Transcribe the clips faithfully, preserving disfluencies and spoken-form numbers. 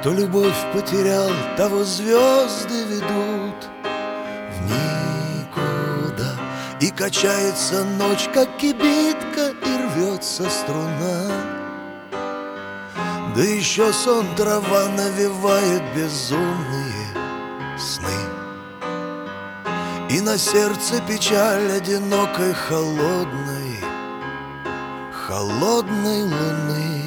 Кто любовь потерял, того звезды ведут в никуда. И качается ночь, как кибитка, и рвется струна. Да еще сон трава навевает безумные сны. И на сердце печаль одинокой холодной, холодной луны.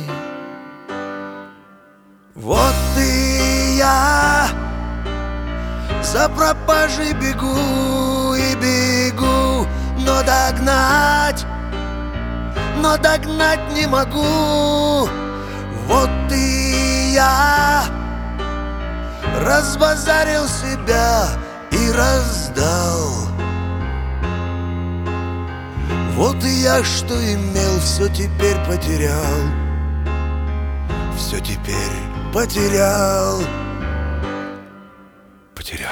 Вот и я за пропажей бегу и бегу, но догнать, но догнать не могу. Вот и я разбазарил себя и раздал. Вот и я, что имел, все теперь потерял. Все теперь потерял. Потерял.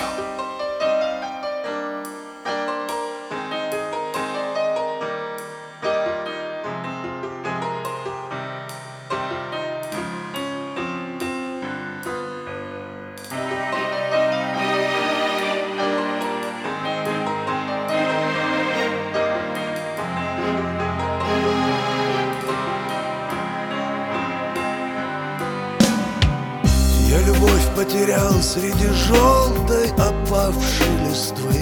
Я любовь потерял среди желтой опавшей листвы,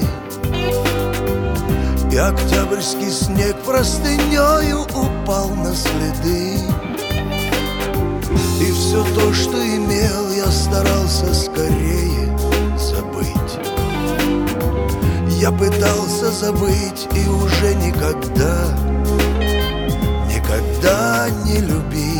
и октябрьский снег простынею упал на следы. И все то, что имел, я старался скорее забыть. Я пытался забыть и уже никогда, никогда не любить.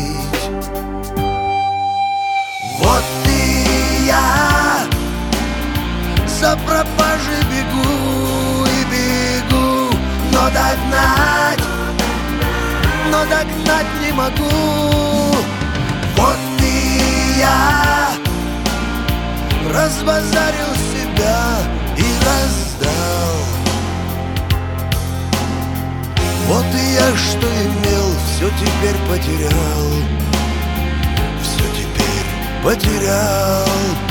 Вот и я за пропажей бегу и бегу, но догнать, но догнать не могу. Вот и я разбазарил себя и раздал. Вот и я, что имел, все теперь потерял. Все теперь потерял.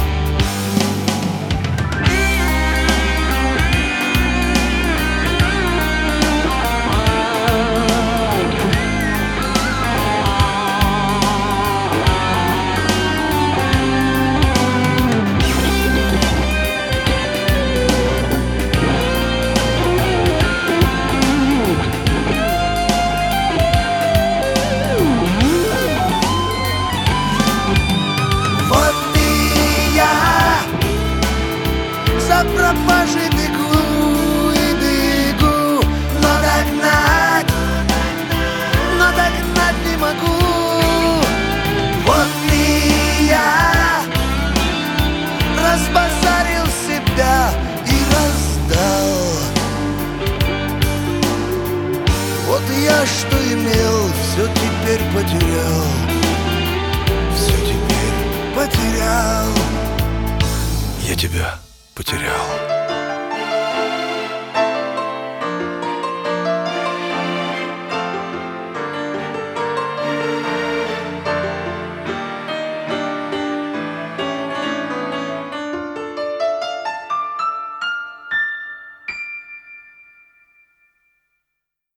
За пропажей бегу и бегу, но догнать, но догнать не могу. Вот и я разбазарил себя и раздал. Вот и я, что имел, все теперь потерял. Все теперь потерял. Я тебя потерял.